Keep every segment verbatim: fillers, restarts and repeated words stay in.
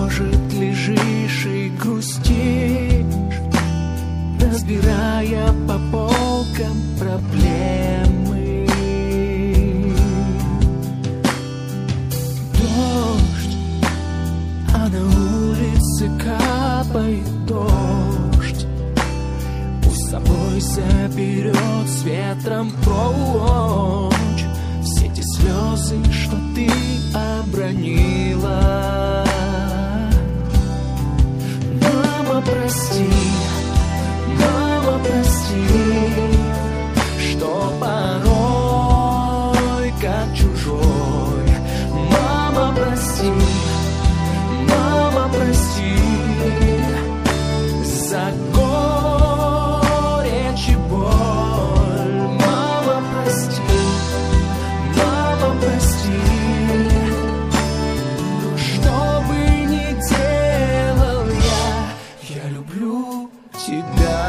может, лежишь и грустишь, разбирая по полкам проблемы. Дождь, а на улице капает дождь. Пусть с собой заберет с ветром прочь все те слезы, что ты обронила. Мама, прости, мама, прости, что порой как чужой. Мама, прости, мама, прости за горечь и боль. Мама, прости, мама, прости. Но что бы ни делал я, я люблю тебя.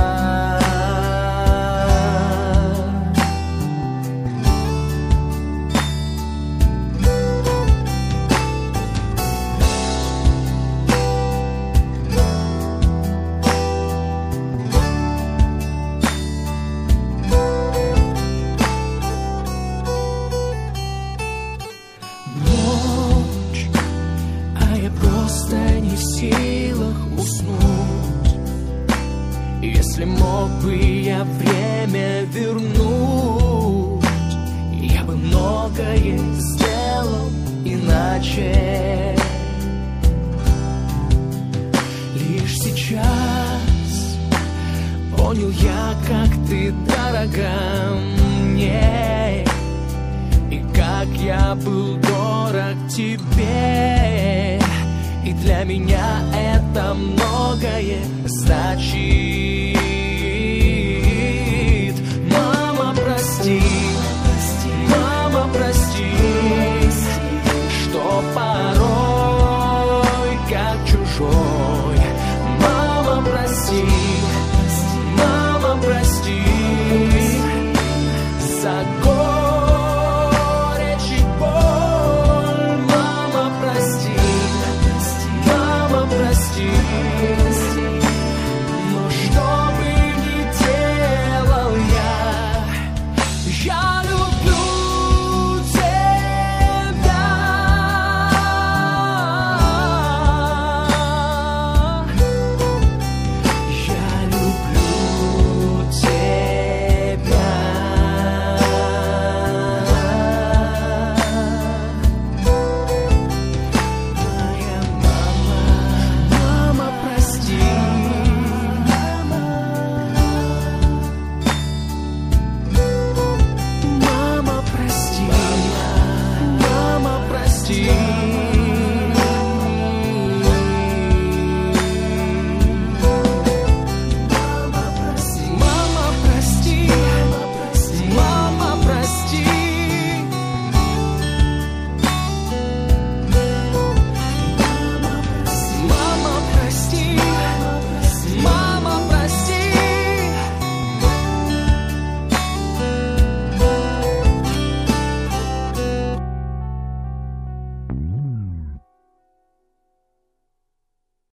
Ночь, а я просто не в силах уснуть. Если мог бы я время вернуть, я бы многое сделал иначе. Лишь сейчас понял я, как ты дорога мне, и как я был дорог тебе. И для меня это многое значит. Мама, прости, мама, прости, что порой как чужой. Мама, прости, мама, прости за горечь и боль. Мама, прости, мама, прости.